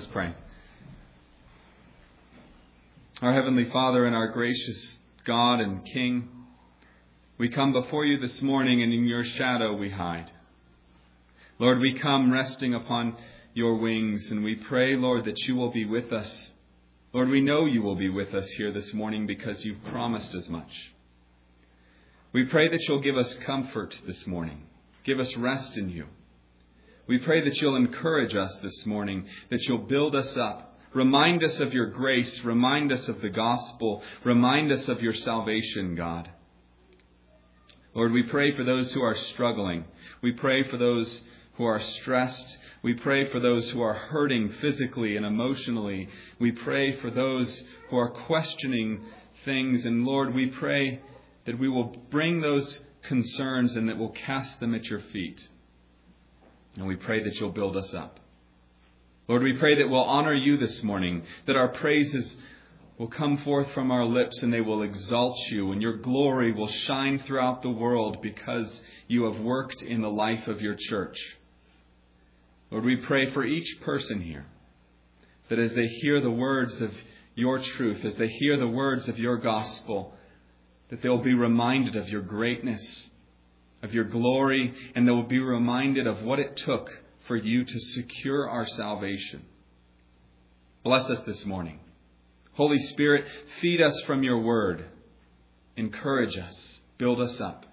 Let's pray. Our Heavenly Father and our gracious God and King, we come before you this morning, and in your shadow we hide. Lord, we come resting upon your wings, and we pray, Lord, that you will be with us. Lord, we know you will be with us here this morning because you've promised as much. We pray that you'll give us comfort this morning. Give us rest in you. We pray that you'll encourage us this morning, that you'll build us up. Remind us of your grace. Remind us of the gospel. Remind us of your salvation, God. Lord, we pray for those who are struggling. We pray for those who are stressed. We pray for those who are hurting physically and emotionally. We pray for those who are questioning things. And Lord, we pray that we will bring those concerns and that we'll cast them at your feet. And we pray that you'll build us up. Lord, we pray that we'll honor you this morning, that our praises will come forth from our lips and they will exalt you, and your glory will shine throughout the world because you have worked in the life of your church. Lord, we pray for each person here, that as they hear the words of your truth, as they hear the words of your gospel, that they'll be reminded of your greatness, of your glory, and they will be reminded of what it took for you to secure our salvation. Bless us this morning. Holy Spirit, feed us from your word. Encourage us. Build us up.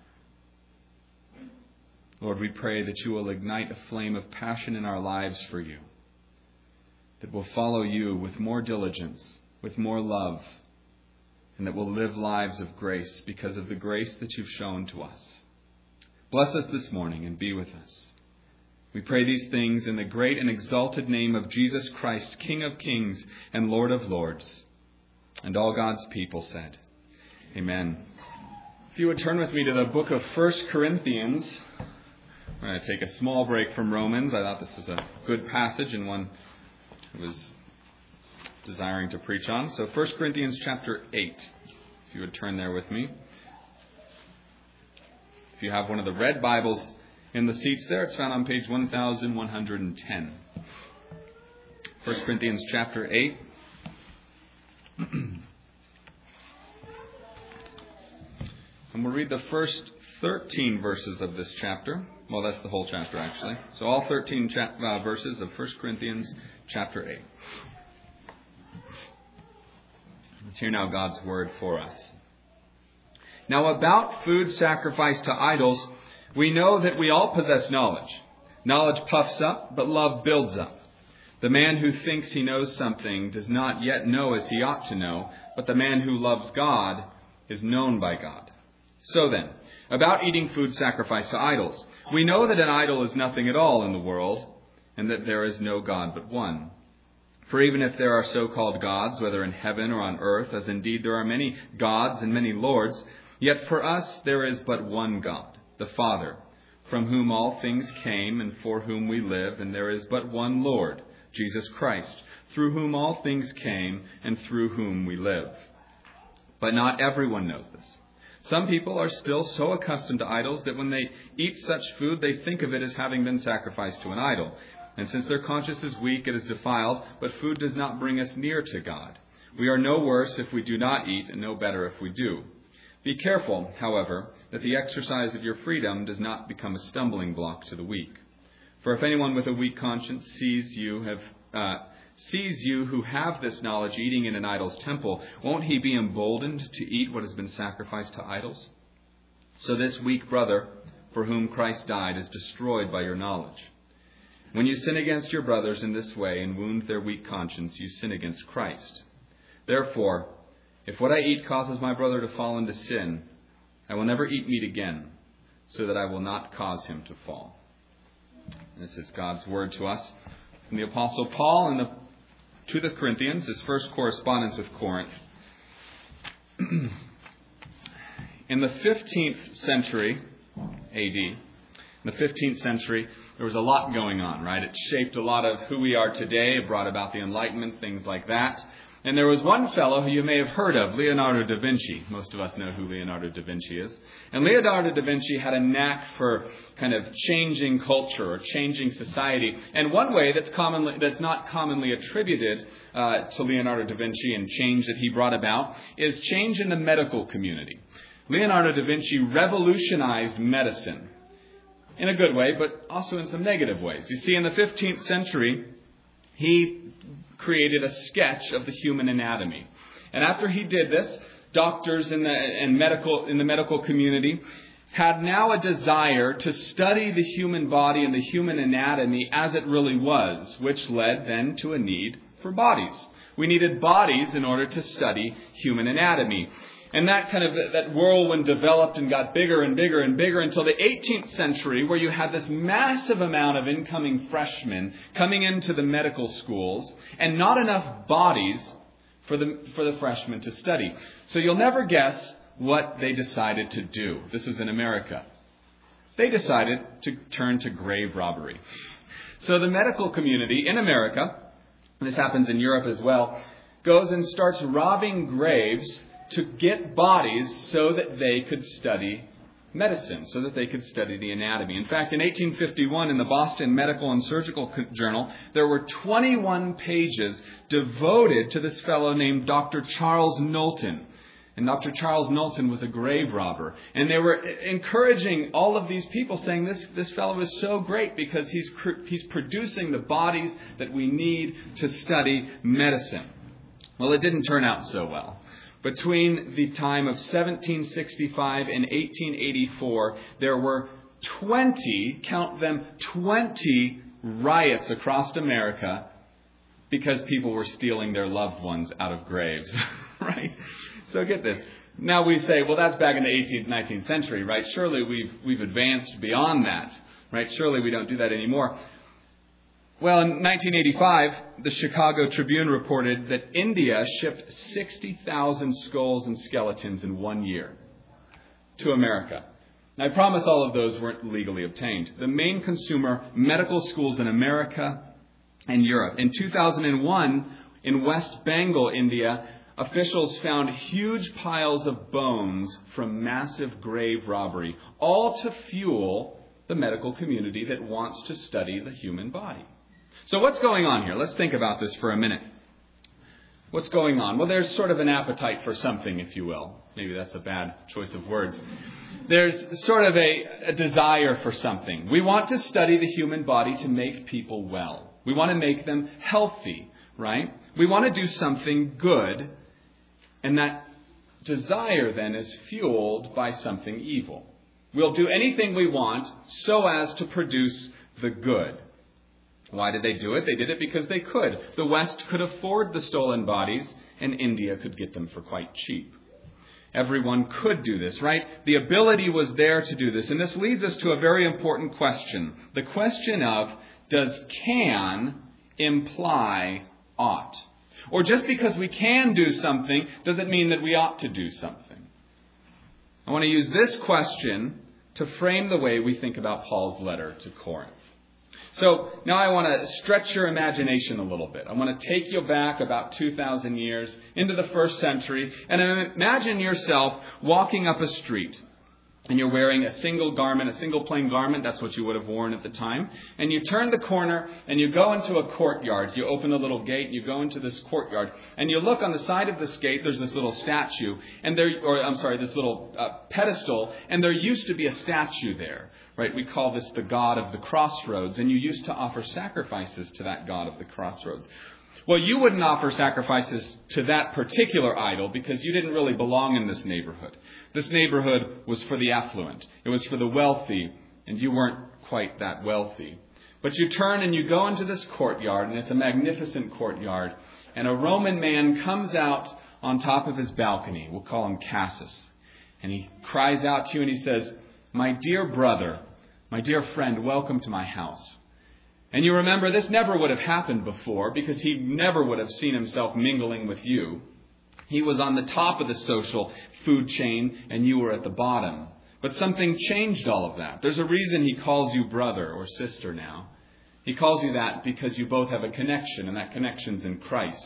Lord, we pray that you will ignite a flame of passion in our lives for you, that we'll follow you with more diligence, with more love, and that we'll live lives of grace because of the grace that you've shown to us. Bless us this morning and be with us. We pray these things in the great and exalted name of Jesus Christ, King of kings and Lord of lords. And all God's people said, Amen. If you would turn with me to the book of 1 Corinthians. I'm going to take a small break from Romans. I thought this was a good passage and one I was desiring to preach on. So 1 Corinthians chapter 8, if you would turn there with me. If you have one of the red Bibles in the seats there, it's found on page 1110. 1 Corinthians chapter 8. And we'll read the first 13 verses of this chapter. Well, that's the whole chapter, actually. So all 13 verses of 1 Corinthians chapter 8. Let's hear now God's word for us. Now about food sacrificed to idols, we know that we all possess knowledge. Knowledge puffs up, but love builds up. The man who thinks he knows something does not yet know as he ought to know, but the man who loves God is known by God. So then, about eating food sacrificed to idols, we know that an idol is nothing at all in the world, and that there is no God but one. For even if there are so-called gods, whether in heaven or on earth, as indeed there are many gods and many lords, yet for us there is but one God, the Father, from whom all things came and for whom we live, and there is but one Lord, Jesus Christ, through whom all things came and through whom we live. But not everyone knows this. Some people are still so accustomed to idols that when they eat such food, they think of it as having been sacrificed to an idol. And since their conscience is weak, it is defiled, but food does not bring us near to God. We are no worse if we do not eat, and no better if we do. Be careful, however, that the exercise of your freedom does not become a stumbling block to the weak. For if anyone with a weak conscience sees you who have this knowledge eating in an idol's temple, won't he be emboldened to eat what has been sacrificed to idols? So this weak brother, for whom Christ died, is destroyed by your knowledge. When you sin against your brothers in this way and wound their weak conscience, you sin against Christ. Therefore, if what I eat causes my brother to fall into sin, I will never eat meat again, so that I will not cause him to fall. This is God's word to us from the Apostle Paul to the Corinthians, his first correspondence with Corinth. In the 15th century A.D., in the 15th century, there was a lot going on, right? It shaped a lot of who we are today. It brought about the Enlightenment, things like that. And there was one fellow who you may have heard of, Leonardo da Vinci. Most of us know who Leonardo da Vinci is. And Leonardo da Vinci had a knack for kind of changing culture or changing society. And one way that's not commonly attributed to Leonardo da Vinci and change that he brought about is change in the medical community. Leonardo da Vinci revolutionized medicine in a good way, but also in some negative ways. You see, in the 15th century, he created a sketch of the human anatomy. And after he did this, doctors in the medical community had now a desire to study the human body and the human anatomy as it really was, which led then to a need for bodies. We needed bodies in order to study human anatomy. And that whirlwind developed and got bigger and bigger and bigger until the 18th century, where you had this massive amount of incoming freshmen coming into the medical schools and not enough bodies for the freshmen to study. So you'll never guess what they decided to do. This was in America. They decided to turn to grave robbery. So the medical community in America, and this happens in Europe as well, goes and starts robbing graves to get bodies so that they could study medicine, so that they could study the anatomy. In fact, in 1851, in the Boston Medical and Surgical Journal, there were 21 pages devoted to this fellow named Dr. Charles Knowlton. And Dr. Charles Knowlton was a grave robber. And they were encouraging all of these people, saying this fellow is so great because he's producing the bodies that we need to study medicine. Well, it didn't turn out so well. Between the time of 1765 and 1884, there were 20, count them, 20 riots across America because people were stealing their loved ones out of graves, right? So get this. Now we say, well, that's back in the 18th, 19th century, right? Surely we've advanced beyond that, right? Surely we don't do that anymore. Well, in 1985, the Chicago Tribune reported that India shipped 60,000 skulls and skeletons in 1 year to America. Now, I promise all of those weren't legally obtained. The main consumer, medical schools in America and Europe. In 2001, in West Bengal, India, officials found huge piles of bones from massive grave robbery, all to fuel the medical community that wants to study the human body. So what's going on here? Let's think about this for a minute. What's going on? Well, there's sort of an appetite for something, if you will. Maybe that's a bad choice of words. There's sort of a desire for something. We want to study the human body to make people well. We want to make them healthy, right? We want to do something good. And that desire then is fueled by something evil. We'll do anything we want so as to produce the good. Why did they do it? They did it because they could. The West could afford the stolen bodies, and India could get them for quite cheap. Everyone could do this, right? The ability was there to do this. And this leads us to a very important question. The question of, does can imply ought? Or just because we can do something, does it mean that we ought to do something? I want to use this question to frame the way we think about Paul's letter to Corinth. So now I want to stretch your imagination a little bit. I want to take you back about 2,000 years into the first century and imagine yourself walking up a street and you're wearing a single garment, a single plain garment. That's what you would have worn at the time. And you turn the corner and you go into a courtyard. You open a little gate and you go into this courtyard and you look on the side of this gate. There's this little statue this little pedestal. And there used to be a statue there. Right, we call this the God of the Crossroads, and you used to offer sacrifices to that God of the Crossroads. Well, you wouldn't offer sacrifices to that particular idol because you didn't really belong in this neighborhood. This neighborhood was for the affluent. It was for the wealthy, and you weren't quite that wealthy. But you turn and you go into this courtyard, and it's a magnificent courtyard, and a Roman man comes out on top of his balcony. We'll call him Cassus. And he cries out to you and he says, "My dear brother, my dear friend, welcome to my house." And you remember this never would have happened before because he never would have seen himself mingling with you. He was on the top of the social food chain and you were at the bottom. But something changed all of that. There's a reason he calls you brother or sister now. He calls you that because you both have a connection, and that connection's in Christ.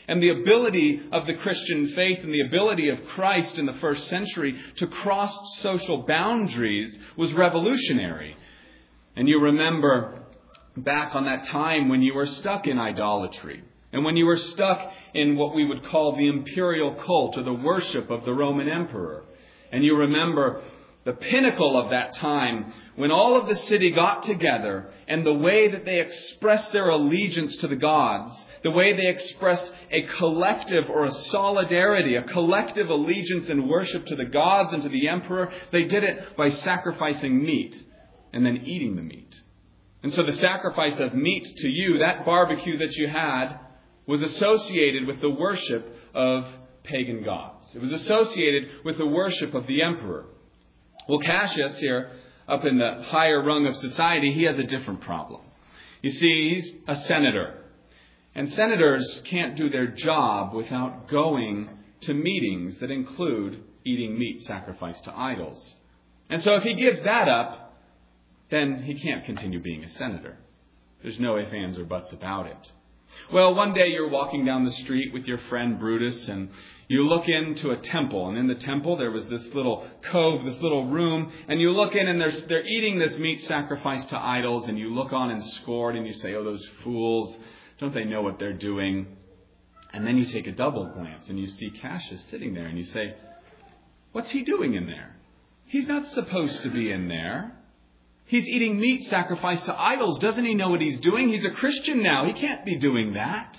And the ability of the Christian faith and the ability of Christ in the first century to cross social boundaries was revolutionary. And you remember back on that time when you were stuck in idolatry and when you were stuck in what we would call the imperial cult or the worship of the Roman emperor. And you remember the pinnacle of that time when all of the city got together and the way that they expressed their allegiance to the gods, the way they expressed a collective or a solidarity, a collective allegiance and worship to the gods and to the emperor, they did it by sacrificing meat and then eating the meat. And so the sacrifice of meat to you, that barbecue that you had, was associated with the worship of pagan gods. It was associated with the worship of the emperor. Well, Cassius here, up in the higher rung of society, he has a different problem. You see, he's a senator. And senators can't do their job without going to meetings that include eating meat sacrificed to idols. And so if he gives that up, then he can't continue being a senator. There's no ifs, ands, or buts about it. Well, one day you're walking down the street with your friend Brutus, and you look into a temple. And in the temple there was this little cove, this little room. And you look in and they're eating this meat sacrificed to idols. And you look on and scorn and you say, oh, those fools, don't they know what they're doing? And then you take a double glance and you see Cassius sitting there. And you say, what's he doing in there? He's not supposed to be in there. He's eating meat sacrificed to idols. Doesn't he know what he's doing? He's a Christian now. He can't be doing that.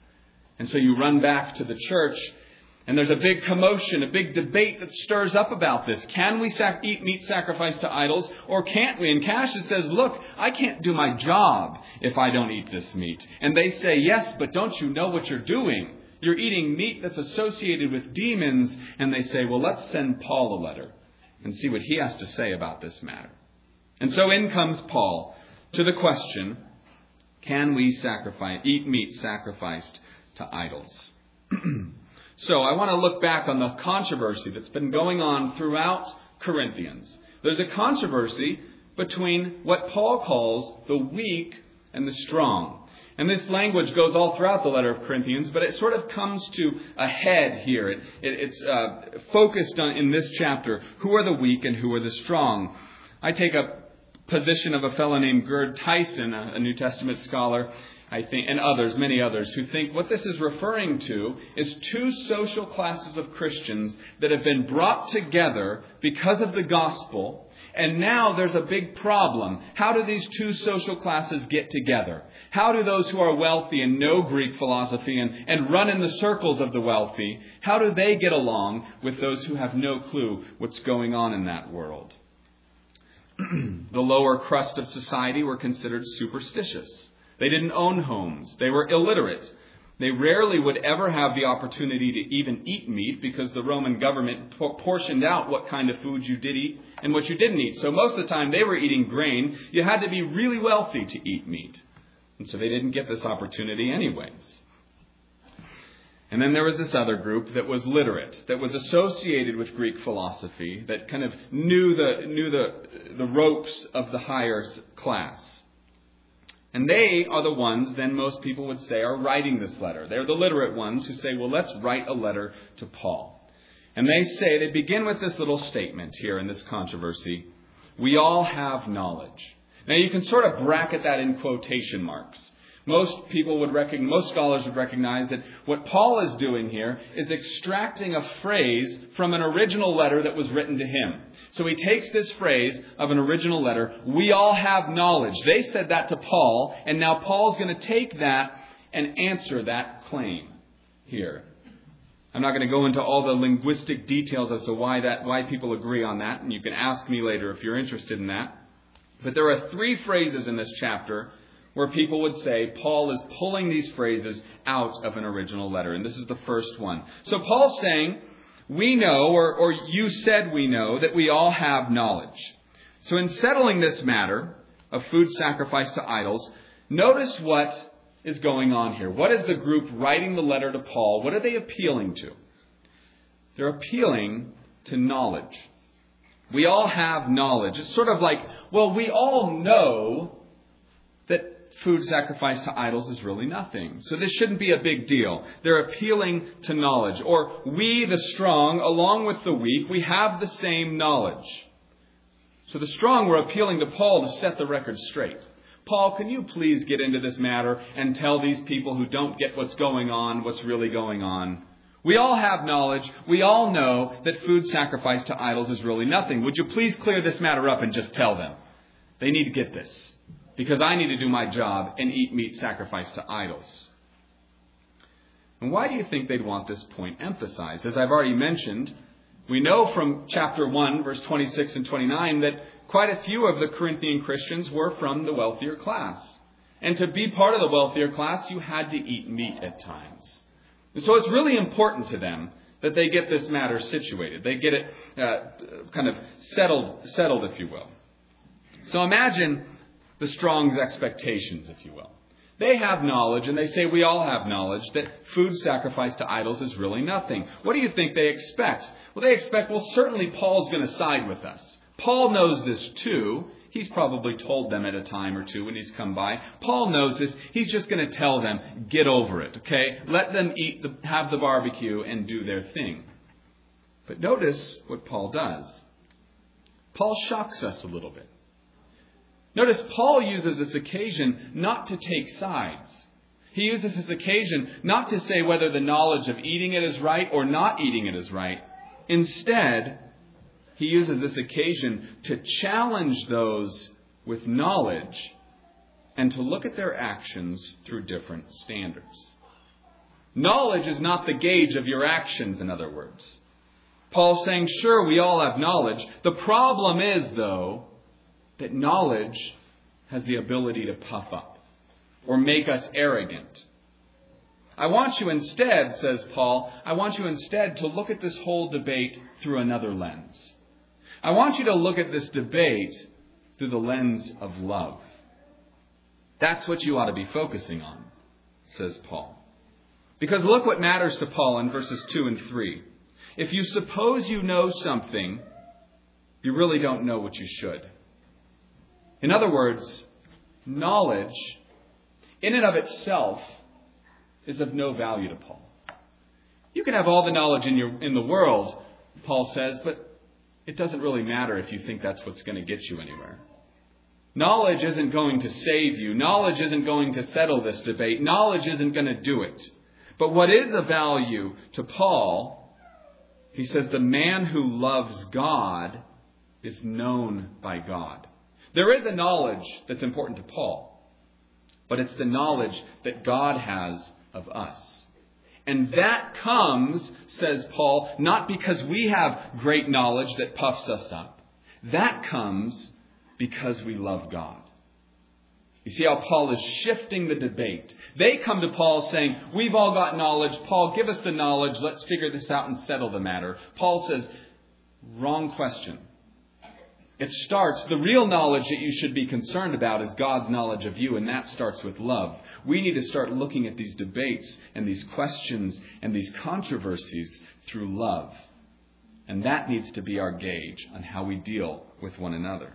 And so you run back to the church, and there's a big commotion, a big debate that stirs up about this. Can we eat meat sacrificed to idols, or can't we? And Cassius says, look, I can't do my job if I don't eat this meat. And they say, yes, but don't you know what you're doing? You're eating meat that's associated with demons. And they say, well, let's send Paul a letter and see what he has to say about this matter. And so in comes Paul to the question, can we eat meat sacrificed to idols? So I want to look back on the controversy that's been going on throughout Corinthians. There's a controversy between what Paul calls the weak and the strong. And this language goes all throughout the letter of Corinthians, but it sort of comes to a head here. It's focused on in this chapter, who are the weak and who are the strong. I take a position of a fellow named Gerd Tyson, a New Testament scholar, I think, and others, many others, who think what this is referring to is two social classes of Christians that have been brought together because of the gospel, and now there's a big problem. How do these two social classes get together? How do those who are wealthy and know Greek philosophy and run in the circles of the wealthy, how do they get along with those who have no clue what's going on in that world? The lower crust of society were considered superstitious. They didn't own homes. They were illiterate. They rarely would ever have the opportunity to even eat meat because the Roman government portioned out what kind of food you did eat and what you didn't eat. So most of the time they were eating grain. You had to be really wealthy to eat meat. And so they didn't get this opportunity anyways. And then there was this other group that was literate, that was associated with Greek philosophy, that kind of knew the ropes of the higher class. And they are the ones, then most people would say, are writing this letter. They're the literate ones who say, well, let's write a letter to Paul. And they begin with this little statement here in this controversy. We all have knowledge. Now you can sort of bracket that in quotation marks. Most scholars would recognize that what Paul is doing here is extracting a phrase from an original letter that was written to him. So he takes this phrase of an original letter, we all have knowledge. They said that to Paul, and now Paul's going to take that and answer that claim here. I'm not going to go into all the linguistic details as to why people agree on that, and you can ask me later if you're interested in that. But there are 3 phrases in this chapter where people would say Paul is pulling these phrases out of an original letter. And this is the first one. So Paul's saying, we know, or you said we know, that we all have knowledge. So in settling this matter of food sacrificed to idols, notice what is going on here. What is the group writing the letter to Paul? What are they appealing to? They're appealing to knowledge. We all have knowledge. It's sort of like, well, we all know that food sacrificed to idols is really nothing. So this shouldn't be a big deal. They're appealing to knowledge. Or we, the strong, along with the weak, we have the same knowledge. So the strong were appealing to Paul to set the record straight. Paul, can you please get into this matter and tell these people who don't get what's going on, what's really going on? We all have knowledge. We all know that food sacrificed to idols is really nothing. Would you please clear this matter up and just tell them? They need to get this. Because I need to do my job and eat meat sacrificed to idols. And why do you think they'd want this point emphasized? As I've already mentioned, we know from chapter 1, verse 26 and 29, that quite a few of the Corinthian Christians were from the wealthier class. And to be part of the wealthier class, you had to eat meat at times. And so it's really important to them that they get this matter situated. They get it kind of settled, if you will. So imagine the Strong's expectations, if you will. They have knowledge, and they say we all have knowledge, that food sacrificed to idols is really nothing. What do you think they expect? Well, they expect, certainly Paul's going to side with us. Paul knows this too. He's probably told them at a time or two when he's come by. Paul knows this. He's just going to tell them, get over it, okay? Let them have the barbecue and do their thing. But notice what Paul does. Paul shocks us a little bit. Notice Paul uses this occasion not to take sides. He uses this occasion not to say whether the knowledge of eating it is right or not eating it is right. Instead, he uses this occasion to challenge those with knowledge and to look at their actions through different standards. Knowledge is not the gauge of your actions, in other words. Paul's saying, sure, we all have knowledge. The problem is, though, that knowledge has the ability to puff up or make us arrogant. I want you instead, says Paul, I want you instead to look at this whole debate through another lens. I want you to look at this debate through the lens of love. That's what you ought to be focusing on, says Paul. Because look what matters to Paul in verses 2 and 3. If you suppose you know something, you really don't know what you should. In other words, knowledge in and of itself is of no value to Paul. You can have all the knowledge in the world, Paul says, but it doesn't really matter if you think that's what's going to get you anywhere. Knowledge isn't going to save you. Knowledge isn't going to settle this debate. Knowledge isn't going to do it. But what is of value to Paul, he says, the man who loves God is known by God. There is a knowledge that's important to Paul, but it's the knowledge that God has of us. And that comes, says Paul, not because we have great knowledge that puffs us up. That comes because we love God. You see how Paul is shifting the debate. They come to Paul saying, we've all got knowledge. Paul, give us the knowledge. Let's figure this out and settle the matter. Paul says, wrong question. The real knowledge that you should be concerned about is God's knowledge of you, and that starts with love. We need to start looking at these debates and these questions and these controversies through love. And that needs to be our gauge on how we deal with one another.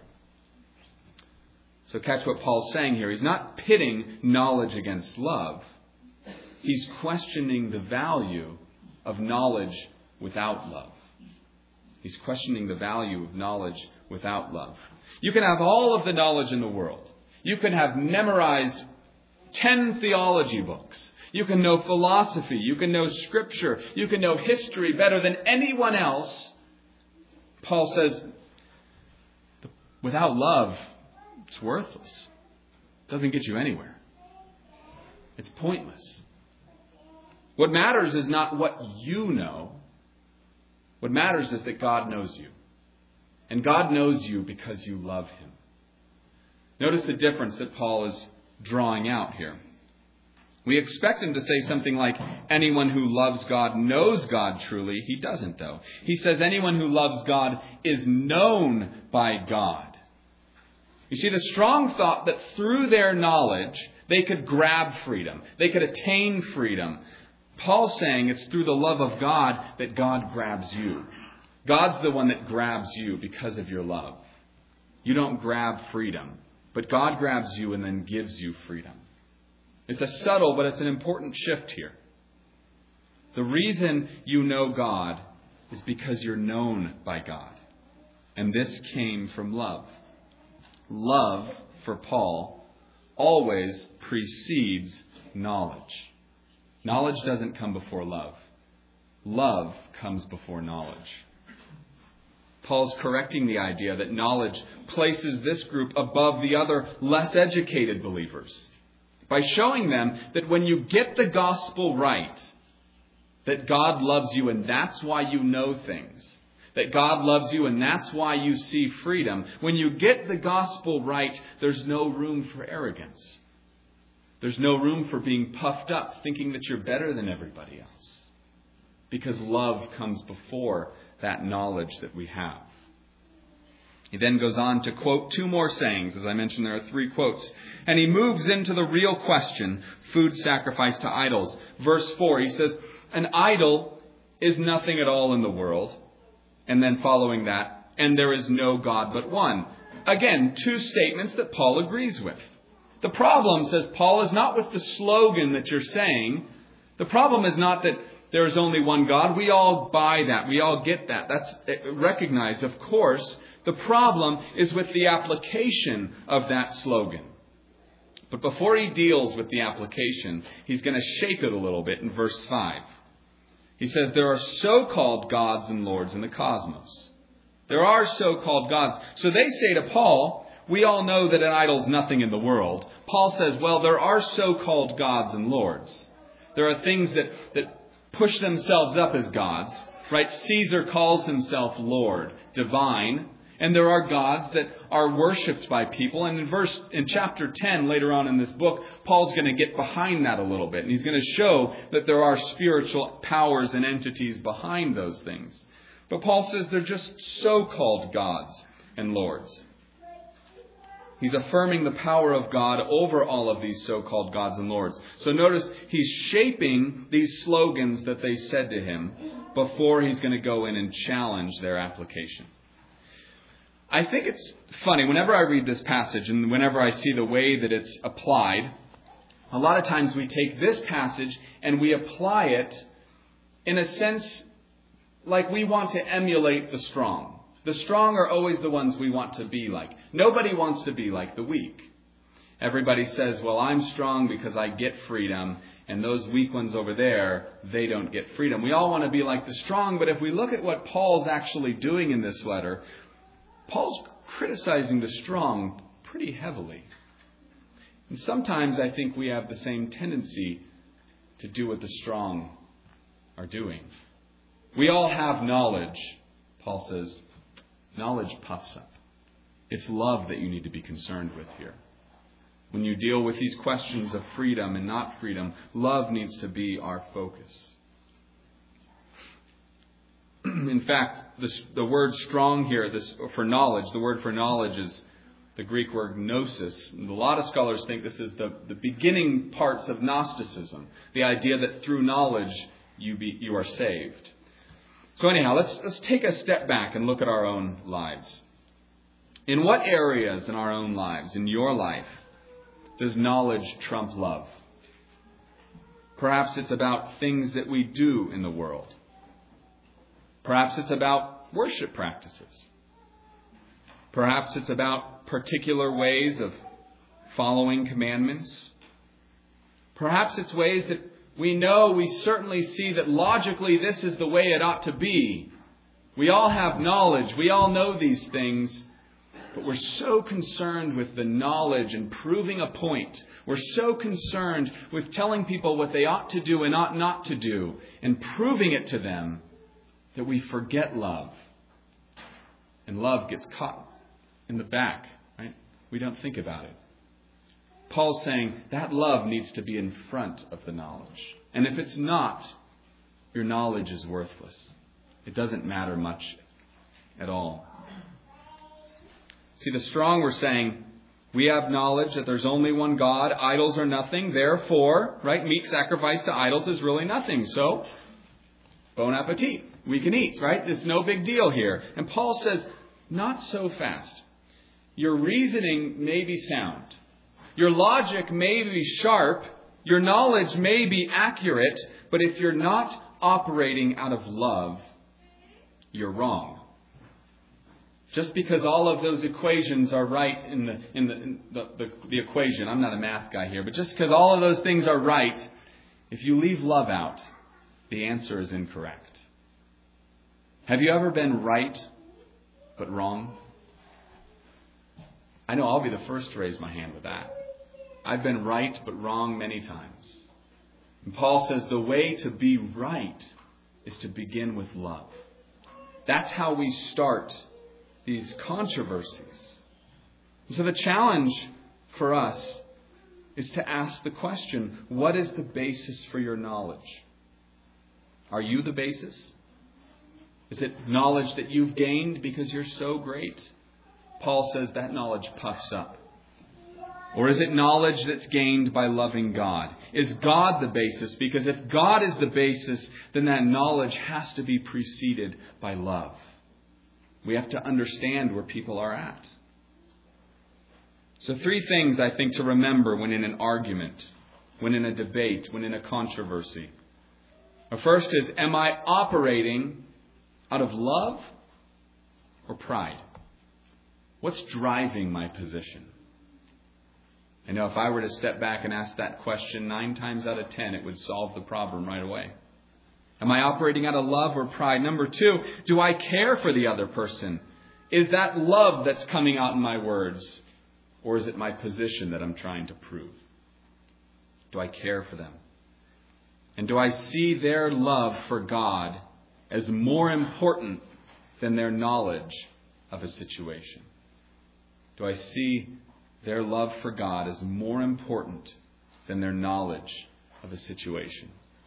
So catch what Paul's saying here. He's not pitting knowledge against love. He's questioning the value of knowledge without love. He's questioning the value of knowledge without love. You can have all of the knowledge in the world. You can have memorized 10 theology books. You can know philosophy. You can know scripture. You can know history better than anyone else. Paul says, without love, it's worthless. It doesn't get you anywhere. It's pointless. What matters is not what you know. What matters is that God knows you. And God knows you because you love Him. Notice the difference that Paul is drawing out here. We expect him to say something like, anyone who loves God knows God truly. He doesn't, though. He says anyone who loves God is known by God. You see, the Strong thought that through their knowledge, they could grab freedom. They could attain freedom. Paul's saying it's through the love of God that God grabs you. God's the one that grabs you because of your love. You don't grab freedom. But God grabs you and then gives you freedom. It's a subtle, but it's an important shift here. The reason you know God is because you're known by God. And this came from love. Love, for Paul, always precedes knowledge. Knowledge doesn't come before love. Love comes before knowledge. Paul's correcting the idea that knowledge places this group above the other less educated believers by showing them that when you get the gospel right, that God loves you and that's why you know things. That God loves you and that's why you see freedom. When you get the gospel right, there's no room for arrogance. There's no room for being puffed up, thinking that you're better than everybody else. Because love comes before that knowledge that we have. He then goes on to quote two more sayings. As I mentioned, there are 3 quotes. And he moves into the real question, food sacrificed to idols. Verse 4, he says, an idol is nothing at all in the world. And then following that, and there is no God but one. Again, 2 statements that Paul agrees with. The problem, says Paul, is not with the slogan that you're saying. The problem is not that there is only one God. We all buy that. We all get that. That's recognized, of course. The problem is with the application of that slogan. But before he deals with the application, he's going to shake it a little bit in verse 5. He says, there are so-called gods and lords in the cosmos. There are so-called gods. So they say to Paul, we all know that an idol is nothing in the world. Paul says, well, there are so-called gods and lords. There are things that push themselves up as gods, right? Caesar calls himself Lord, divine. And there are gods that are worshipped by people. And in chapter 10, later on in this book, Paul's going to get behind that a little bit. And he's going to show that there are spiritual powers and entities behind those things. But Paul says they're just so-called gods and lords. He's affirming the power of God over all of these so-called gods and lords. So notice he's shaping these slogans that they said to him before he's going to go in and challenge their application. I think it's funny, whenever I read this passage and whenever I see the way that it's applied, a lot of times we take this passage and we apply it in a sense like we want to emulate the strong. The strong are always the ones we want to be like. Nobody wants to be like the weak. Everybody says, well, I'm strong because I get freedom, and those weak ones over there, they don't get freedom. We all want to be like the strong, but if we look at what Paul's actually doing in this letter, Paul's criticizing the strong pretty heavily. And sometimes I think we have the same tendency to do what the strong are doing. We all have knowledge. Paul says, knowledge puffs up. It's love that you need to be concerned with here. When you deal with these questions of freedom and not freedom, love needs to be our focus. In fact, the word strong here, for knowledge, the word for knowledge is the Greek word gnosis. And a lot of scholars think this is the beginning parts of Gnosticism. The idea that through knowledge you are saved. So anyhow, let's take a step back and look at our own lives. In what areas in our own lives, in your life, does knowledge trump love? Perhaps it's about things that we do in the world. Perhaps it's about worship practices. Perhaps it's about particular ways of following commandments. Perhaps it's ways that we certainly see that logically this is the way it ought to be. We all have knowledge. We all know these things. But we're so concerned with the knowledge and proving a point. We're so concerned with telling people what they ought to do and ought not to do and proving it to them that we forget love. And love gets caught in the back, right? We don't think about it. Paul's saying that love needs to be in front of the knowledge. And if it's not, your knowledge is worthless. It doesn't matter much at all. See, the strong were saying, we have knowledge that there's only one God. Idols are nothing. Therefore, right, meat sacrificed to idols is really nothing. So, bon appetit. We can eat, right? It's no big deal here. And Paul says, not so fast. Your reasoning may be sound. Your logic may be sharp. Your knowledge may be accurate. But if you're not operating out of love, you're wrong. Just because all of those equations are right in the equation, I'm not a math guy here, but just because all of those things are right, if you leave love out, the answer is incorrect. Have you ever been right but wrong? I know I'll be the first to raise my hand with that. I've been right but wrong many times. And Paul says the way to be right is to begin with love. That's how we start these controversies. And so the challenge for us is to ask the question, what is the basis for your knowledge? Are you the basis? Is it knowledge that you've gained because you're so great? Paul says that knowledge puffs up. Or is it knowledge that's gained by loving God? Is God the basis? Because if God is the basis, then that knowledge has to be preceded by love. We have to understand where people are at. So 3 things I think to remember when in an argument, when in a debate, when in a controversy. The first is, am I operating out of love or pride? What's driving my position? I know if I were to step back and ask that question 9 times out of 10, it would solve the problem right away. Am I operating out of love or pride? Number 2, do I care for the other person? Is that love that's coming out in my words? Or is it my position that I'm trying to prove? Do I care for them? And do I see their love for God as more important than their knowledge of a situation? Do I see their love for God as more important than their knowledge of a situation?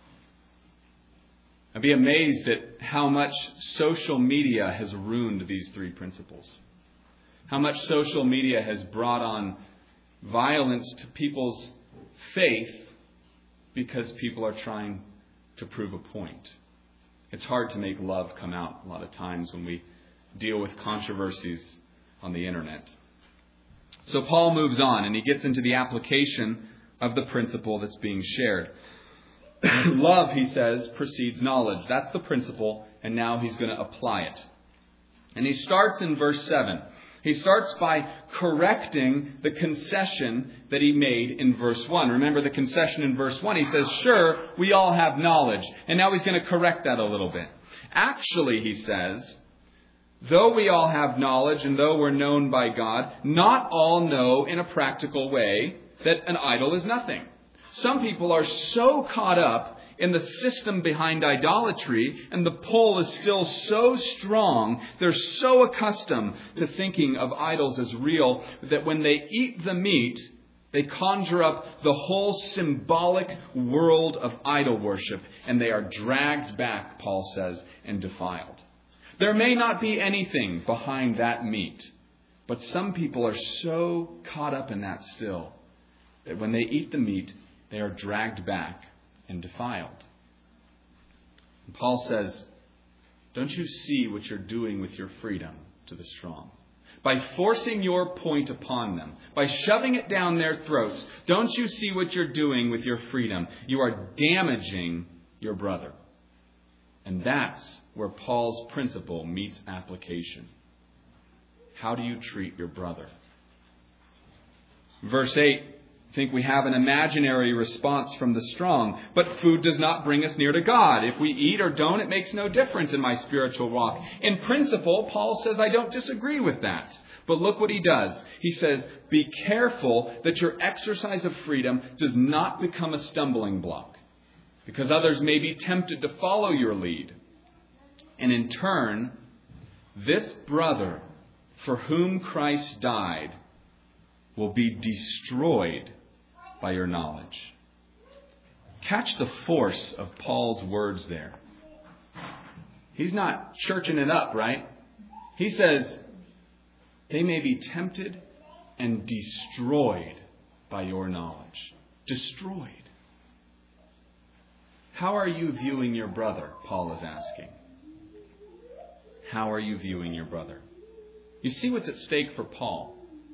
I'd be amazed at how much social media has ruined these 3 principles. How much social media has brought on violence to people's faith because people are trying to prove a point. It's hard to make love come out a lot of times when we deal with controversies on the internet. So Paul moves on and he gets into the application of the principle that's being shared. Love, he says, precedes knowledge. That's the principle, and now he's going to apply it. And he starts in verse 7. He starts by correcting the concession that he made in verse 1. Remember the concession in verse 1. He says, sure, we all have knowledge. And now he's going to correct that a little bit. Actually, he says, though we all have knowledge and though we're known by God, not all know in a practical way that an idol is nothing. Some people are so caught up in the system behind idolatry, and the pull is still so strong, they're so accustomed to thinking of idols as real, that when they eat the meat, they conjure up the whole symbolic world of idol worship, and they are dragged back, Paul says, and defiled. There may not be anything behind that meat, but some people are so caught up in that still, that when they eat the meat, they are dragged back and defiled. And Paul says, don't you see what you're doing with your freedom to the strong? By forcing your point upon them, by shoving it down their throats, don't you see what you're doing with your freedom? You are damaging your brother. And that's where Paul's principle meets application. How do you treat your brother? Verse 8. I think we have an imaginary response from the strong. But food does not bring us near to God. If we eat or don't, it makes no difference in my spiritual walk. In principle, Paul says, I don't disagree with that. But look what he does. He says, be careful that your exercise of freedom does not become a stumbling block, because others may be tempted to follow your lead. And in turn, this brother for whom Christ died will be destroyed by your knowledge. Catch the force of Paul's words there. He's not churching it up, right? He says, they may be tempted and destroyed by your knowledge. Destroyed. How are you viewing your brother? Paul is asking. How are you viewing your brother? You see what's at stake for Paul.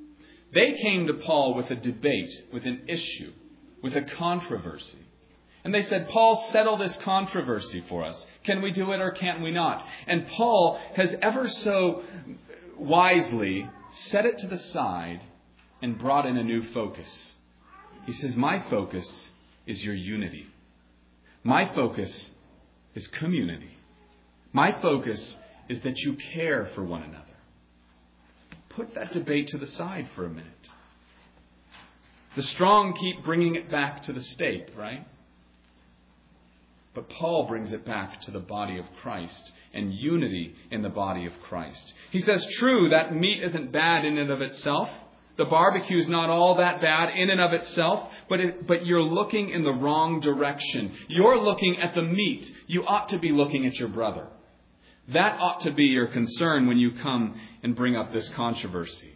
They came to Paul with a debate, with an issue, with a controversy. And they said, Paul, settle this controversy for us. Can we do it or can't we not? And Paul has ever so wisely set it to the side and brought in a new focus. He says, my focus is your unity. My focus is community. My focus is that you care for one another. Put that debate to the side for a minute. The strong keep bringing it back to the state, right? But Paul brings it back to the body of Christ and unity in the body of Christ. He says, true, that meat isn't bad in and of itself. The barbecue is not all that bad in and of itself, but you're looking in the wrong direction. You're looking at the meat. You ought to be looking at your brother. That ought to be your concern when you come and bring up this controversy.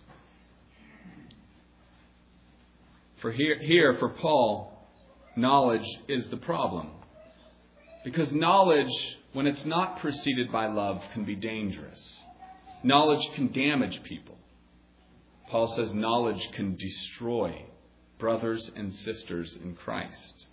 For Paul, knowledge is the problem. Because knowledge, when it's not preceded by love, can be dangerous. Knowledge can damage people. Paul says knowledge can destroy brothers and sisters in Christ.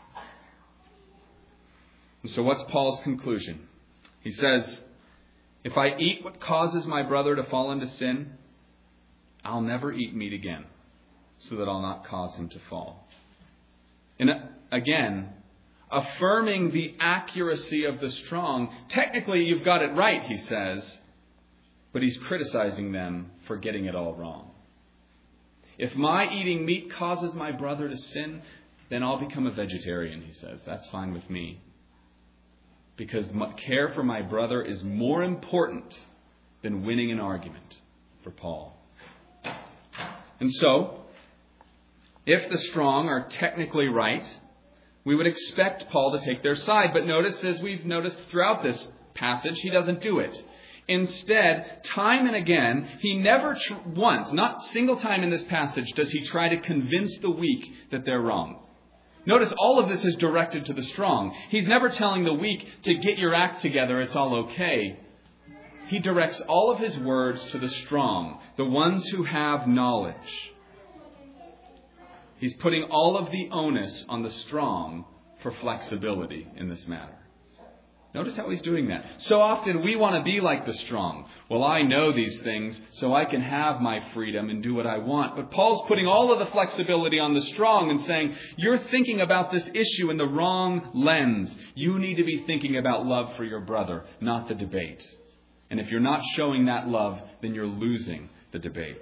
And so what's Paul's conclusion? He says, if I eat what causes my brother to fall into sin, I'll never eat meat again, so that I'll not cause him to fall. And again, affirming the accuracy of the strong. Technically, you've got it right, he says, but he's criticizing them for getting it all wrong. If my eating meat causes my brother to sin, then I'll become a vegetarian, he says. That's fine with me. Because care for my brother is more important than winning an argument for Paul. And so, if the strong are technically right, we would expect Paul to take their side. But notice, as we've noticed throughout this passage, he doesn't do it. Instead, time and again, he never once, not a single time in this passage, does he try to convince the weak that they're wrong. Notice all of this is directed to the strong. He's never telling the weak to get your act together, it's all okay. He directs all of his words to the strong, the ones who have knowledge. He's putting all of the onus on the strong for flexibility in this matter. Notice how he's doing that. So often we want to be like the strong. Well, I know these things, so I can have my freedom and do what I want. But Paul's putting all of the flexibility on the strong and saying, you're thinking about this issue in the wrong lens. You need to be thinking about love for your brother, not the debate. And if you're not showing that love, then you're losing the debate.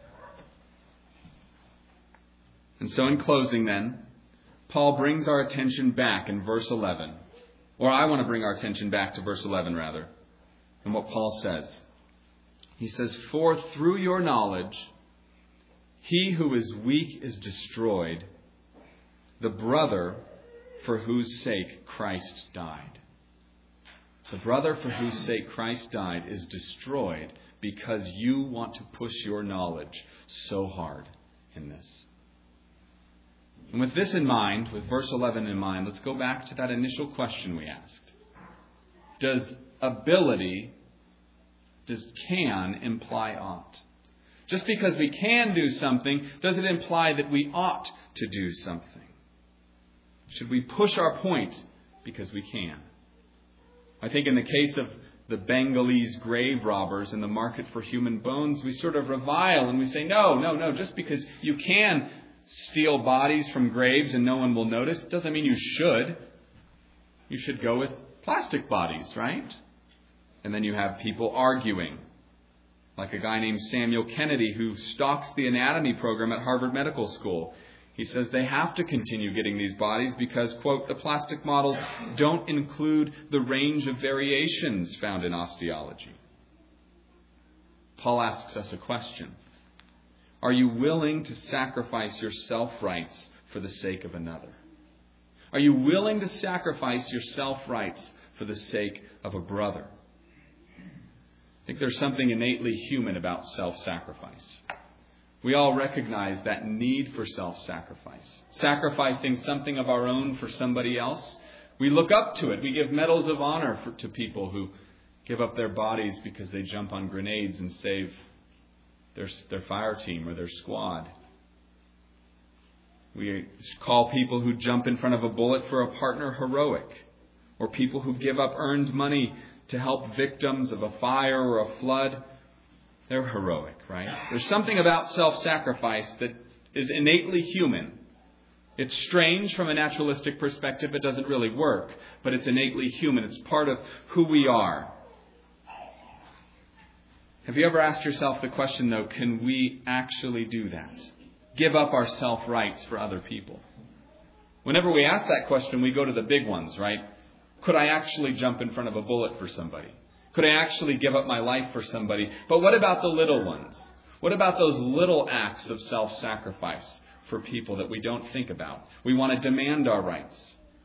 And so in closing then, Paul brings our attention back in verse 11. Or I want to bring our attention back to verse 11 rather. And what Paul says. He says, for through your knowledge, he who is weak is destroyed, the brother for whose sake Christ died. The brother for whose sake Christ died is destroyed because you want to push your knowledge so hard in this. And with this in mind, with verse 11 in mind, let's go back to that initial question we asked. Does can imply ought? Just because we can do something, does it imply that we ought to do something? Should we push our point because we can? I think in the case of the Bengalese grave robbers in the market for human bones, we sort of revile and we say, no, just because you can steal bodies from graves and no one will notice doesn't mean you should. You should go with plastic bodies, right? And then you have people arguing, like a guy named Samuel Kennedy who stalks the anatomy program at Harvard Medical School. He says they have to continue getting these bodies because, quote, the plastic models don't include the range of variations found in osteology. Paul asks us a question. Are you willing to sacrifice your self-rights for the sake of another? Are you willing to sacrifice your self-rights for the sake of a brother? I think there's something innately human about self-sacrifice. We all recognize that need for self-sacrifice. Sacrificing something of our own for somebody else. We look up to it. We give medals of honor to people who give up their bodies because they jump on grenades and save their fire team or their squad. We call people who jump in front of a bullet for a partner heroic, or people who give up earned money to help victims of a fire or a flood. They're heroic, right? There's something about self-sacrifice that is innately human. It's strange from a naturalistic perspective. It doesn't really work, but it's innately human. It's part of who we are. Have you ever asked yourself the question, though, can we actually do that? Give up our self-rights for other people? Whenever we ask that question, we go to the big ones, right? Could I actually jump in front of a bullet for somebody? Could I actually give up my life for somebody? But what about the little ones? What about those little acts of self-sacrifice for people that we don't think about? We want to demand our rights.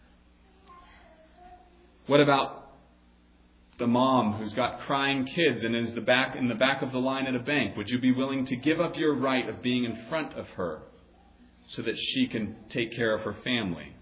What about the mom who's got crying kids and is in the back of the line at a bank? Would you be willing to give up your right of being in front of her so that she can take care of her family?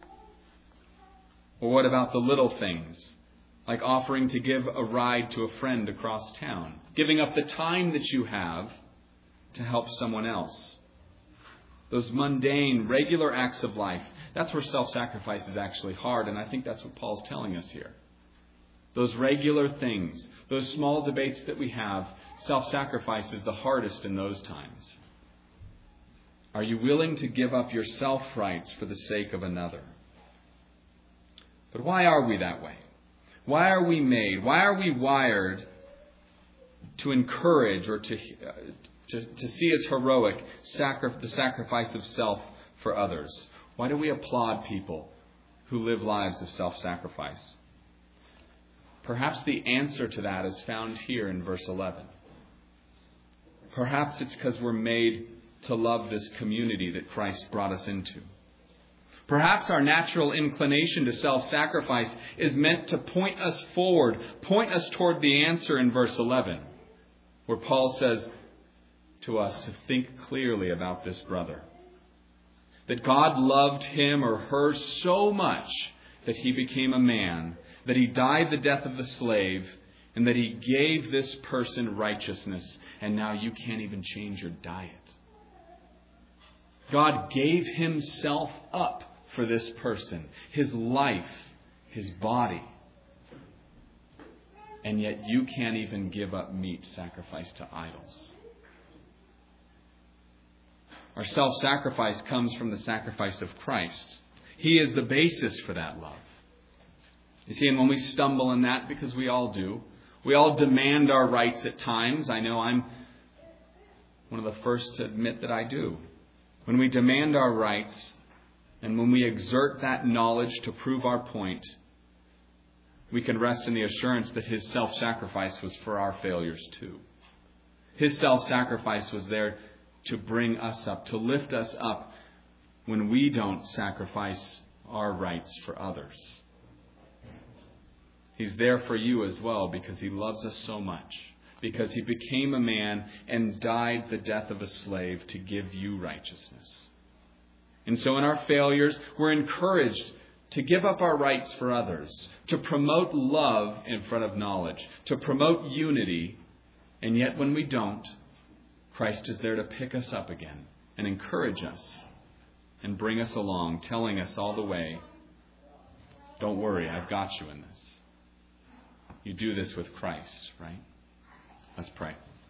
Or what about the little things, like offering to give a ride to a friend across town, giving up the time that you have to help someone else? Those mundane, regular acts of life, that's where self-sacrifice is actually hard, and I think that's what Paul's telling us here. Those regular things, those small debates that we have, self-sacrifice is the hardest in those times. Are you willing to give up your self-rights for the sake of another? But why are we that way? Why are we made? Why are we wired to encourage or to see as heroic the sacrifice of self for others? Why do we applaud people who live lives of self-sacrifice? Perhaps the answer to that is found here in verse 11. Perhaps it's because we're made to love this community that Christ brought us into. Perhaps our natural inclination to self-sacrifice is meant to point us forward, point us toward the answer in verse 11, where Paul says to us to think clearly about this brother. That God loved him or her so much that he became a man, that he died the death of the slave, and that he gave this person righteousness, and now you can't even change your diet. God gave himself up for this person, his life, his body. And yet you can't even give up meat sacrificed to idols. Our self-sacrifice comes from the sacrifice of Christ. He is the basis for that love. You see, and when we stumble in that, because we all do, we all demand our rights at times. I know I'm one of the first to admit that I do. When we demand our rights, and when we exert that knowledge to prove our point, we can rest in the assurance that his self-sacrifice was for our failures too. His self-sacrifice was there to bring us up, to lift us up when we don't sacrifice our rights for others. He's there for you as well because he loves us so much. Because he became a man and died the death of a slave to give you righteousness. And so in our failures, we're encouraged to give up our rights for others, to promote love in front of knowledge, to promote unity. And yet when we don't, Christ is there to pick us up again and encourage us and bring us along, telling us all the way, don't worry, I've got you in this. You do this with Christ, right? Let's pray.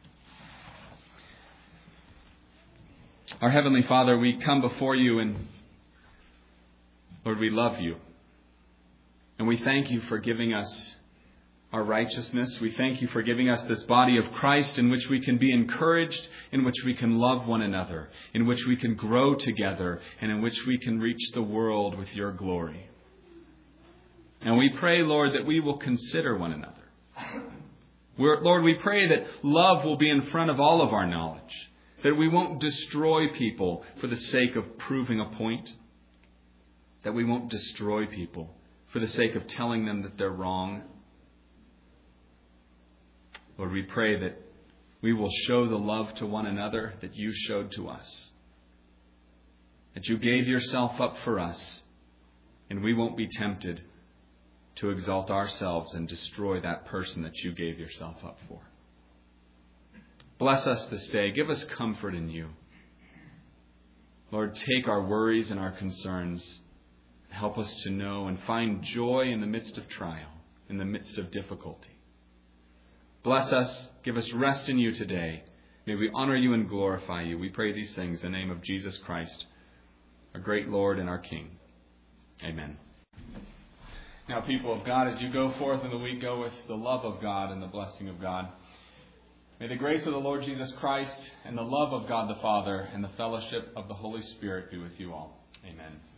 Our Heavenly Father, we come before you and, Lord, we love you. And we thank you for giving us our righteousness. We thank you for giving us this body of Christ in which we can be encouraged, in which we can love one another, in which we can grow together, and in which we can reach the world with your glory. And we pray, Lord, that we will consider one another. Lord, we pray that love will be in front of all of our knowledge, that we won't destroy people for the sake of proving a point, that we won't destroy people for the sake of telling them that they're wrong. Lord, we pray that we will show the love to one another that you showed to us, that you gave yourself up for us, and we won't be tempted to exalt ourselves and destroy that person that you gave yourself up for. Bless us this day. Give us comfort in you. Lord, take our worries and our concerns. Help us to know and find joy in the midst of trial, in the midst of difficulty. Bless us. Give us rest in you today. May we honor you and glorify you. We pray these things in the name of Jesus Christ, our great Lord and our King. Amen. Now, people of God, as you go forth in the week, go with the love of God and the blessing of God. May the grace of the Lord Jesus Christ and the love of God the Father and the fellowship of the Holy Spirit be with you all. Amen.